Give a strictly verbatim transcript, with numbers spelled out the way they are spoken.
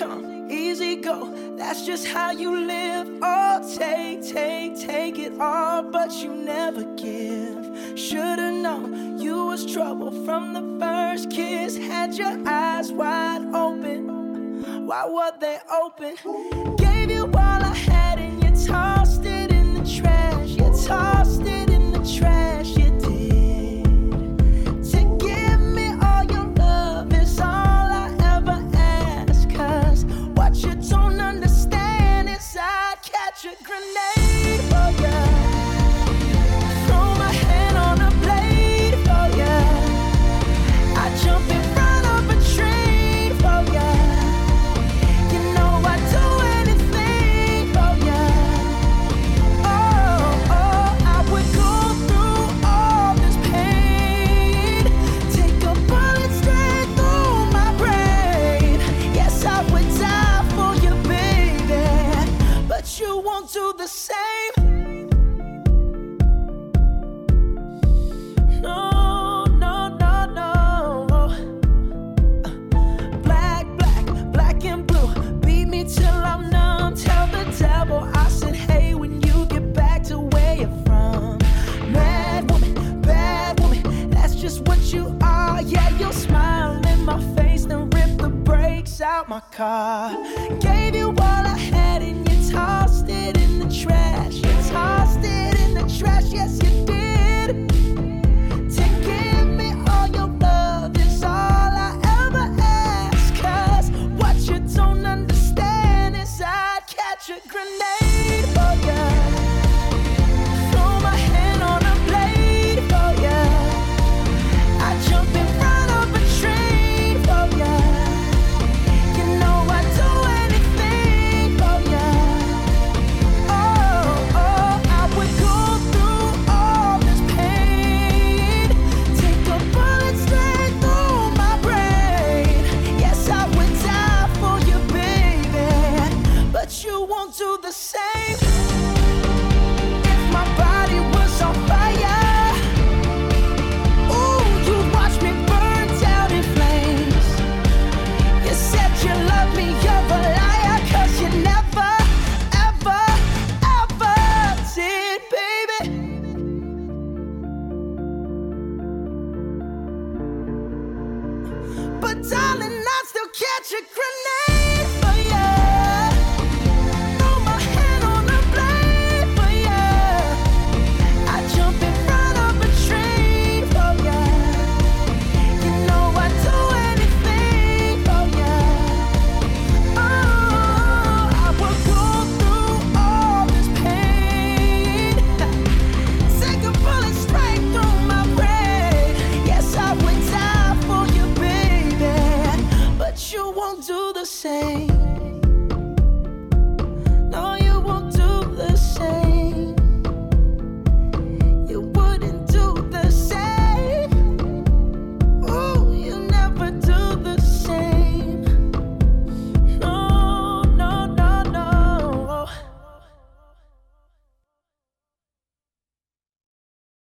come, easy go. That's just how you live. Oh, take, take, take it all, but you never give. Should've known you was trouble from the first kiss. Had your eyes wide open. Why were they open? Gave you all I had and you tossed it in the trash. You tossed it in the trash, you did. To give me all your love is all I ever ask. Cause what you don't understand is I'd catch a grenade for ya. Throw my hand on a blade for ya. I'd jump in front of a train for ya. You know I'd do anything for ya. Oh, oh, I would go through all this pain. Take a bullet straight through my brain. Yes, I would die for you, baby, but you won't do the same. No, no, no, no. Black, black, black and blue. Beat me till I'm numb. Tell the devil I said, hey, when you get back to where you're from. Mad woman, bad woman, that's just what you are. Yeah, you'll smile in my face, then rip the brakes out my car. Gave you all I had and you tossed it in the trash. You tossed it in the trash, yes you did. To give me all your love is all I ever ask. Cause what you don't understand is I'd catch a grenade for ya. Throw my hand on a blade for ya. I'd jump in front of a train for ya. You know I'd do anything for ya. Oh, oh, I would go through all this pain. Take a bullet straight through my brain. Yes, I would die for you, baby, but you won't do the same. If my body was on fire, ooh, you'd watch me burn down in flames. You said you love me, you're a liar, cause you never, ever, ever did, baby. But darling, I'd still catch a grenade